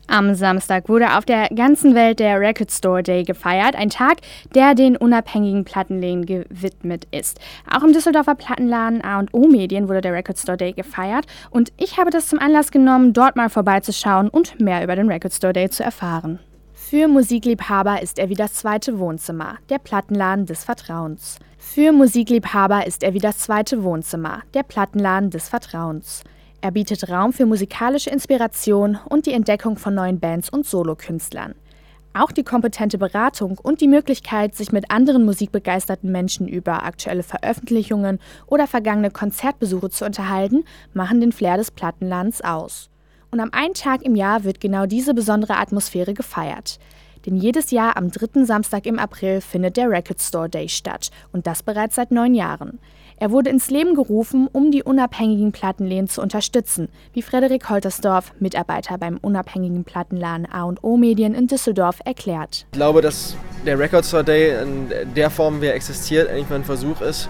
Am Samstag wurde auf der ganzen Welt der Record Store Day gefeiert, ein Tag, der den unabhängigen Plattenläden gewidmet ist. Auch im Düsseldorfer Plattenladen A&O Medien wurde der Record Store Day gefeiert und ich habe das zum Anlass genommen, dort mal vorbeizuschauen und mehr über den Record Store Day zu erfahren. Für Musikliebhaber ist er wie das zweite Wohnzimmer, der Plattenladen des Vertrauens. Für Musikliebhaber ist er wie das zweite Wohnzimmer, der Plattenladen des Vertrauens. Er bietet Raum für musikalische Inspiration und die Entdeckung von neuen Bands und Solokünstlern. Auch die kompetente Beratung und die Möglichkeit, sich mit anderen musikbegeisterten Menschen über aktuelle Veröffentlichungen oder vergangene Konzertbesuche zu unterhalten, machen den Flair des Plattenladens aus. Und am einen Tag im Jahr wird genau diese besondere Atmosphäre gefeiert. Denn jedes Jahr am 3. Samstag im April findet der Record Store Day statt und das bereits seit 9 Jahren. Er wurde ins Leben gerufen, um die unabhängigen Plattenläden zu unterstützen, wie Frederik Holtersdorf, Mitarbeiter beim unabhängigen Plattenladen A&O Medien in Düsseldorf, erklärt. Ich glaube, dass der Record Store Day in der Form, wie er existiert, eigentlich mal ein Versuch ist,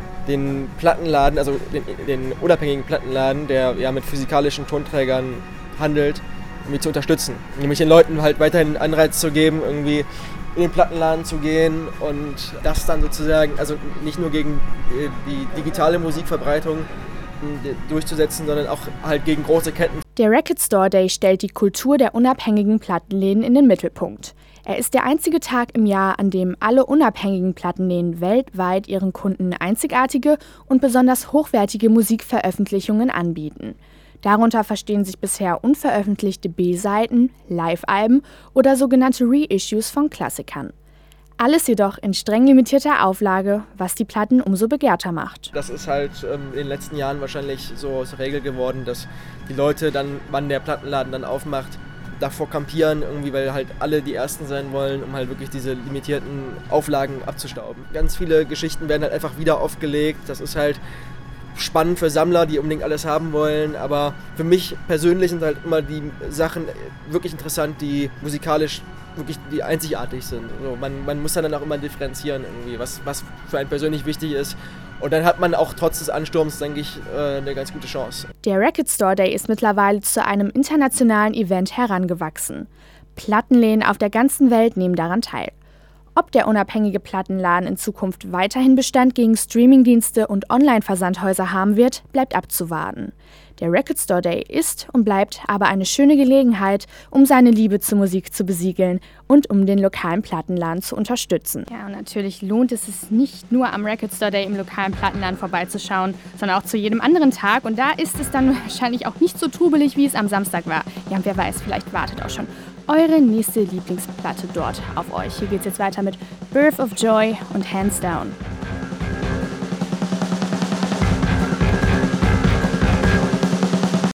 den Plattenladen, also den unabhängigen Plattenladen, der ja mit physikalischen Tonträgern handelt, irgendwie zu unterstützen. Nämlich den Leuten halt weiterhin Anreiz zu geben, irgendwie in den Plattenladen zu gehen und das dann sozusagen, also nicht nur gegen die digitale Musikverbreitung durchzusetzen, sondern auch halt gegen große Ketten. Der Record Store Day stellt die Kultur der unabhängigen Plattenläden in den Mittelpunkt. Er ist der einzige Tag im Jahr, an dem alle unabhängigen Plattenläden weltweit ihren Kunden einzigartige und besonders hochwertige Musikveröffentlichungen anbieten. Darunter verstehen sich bisher unveröffentlichte B-Seiten, Live-Alben oder sogenannte Reissues von Klassikern. Alles jedoch in streng limitierter Auflage, was die Platten umso begehrter macht. Das ist halt in den letzten Jahren wahrscheinlich so zur Regel geworden, dass die Leute dann, wann der Plattenladen dann aufmacht, davor kampieren, irgendwie, weil halt alle die Ersten sein wollen, um halt wirklich diese limitierten Auflagen abzustauben. Ganz viele Geschichten werden halt einfach wieder aufgelegt. Das ist halt spannend für Sammler, die unbedingt alles haben wollen, aber für mich persönlich sind halt immer die Sachen wirklich interessant, die musikalisch wirklich die einzigartig sind. Also man muss dann auch immer differenzieren, irgendwie, was für einen persönlich wichtig ist. Und dann hat man auch trotz des Ansturms, denke ich, eine ganz gute Chance. Der Record Store Day ist mittlerweile zu einem internationalen Event herangewachsen. Plattenläden auf der ganzen Welt nehmen daran teil. Ob der unabhängige Plattenladen in Zukunft weiterhin Bestand gegen Streamingdienste und Online-Versandhäuser haben wird, bleibt abzuwarten. Der Record Store Day ist und bleibt aber eine schöne Gelegenheit, um seine Liebe zur Musik zu besiegeln und um den lokalen Plattenladen zu unterstützen. Ja, und natürlich lohnt es sich nicht nur am Record Store Day im lokalen Plattenladen vorbeizuschauen, sondern auch zu jedem anderen Tag. Und da ist es dann wahrscheinlich auch nicht so trubelig, wie es am Samstag war. Ja, und wer weiß, vielleicht wartet auch schon eure nächste Lieblingsplatte dort auf euch. Hier geht's jetzt weiter mit Birth of Joy und Hands Down.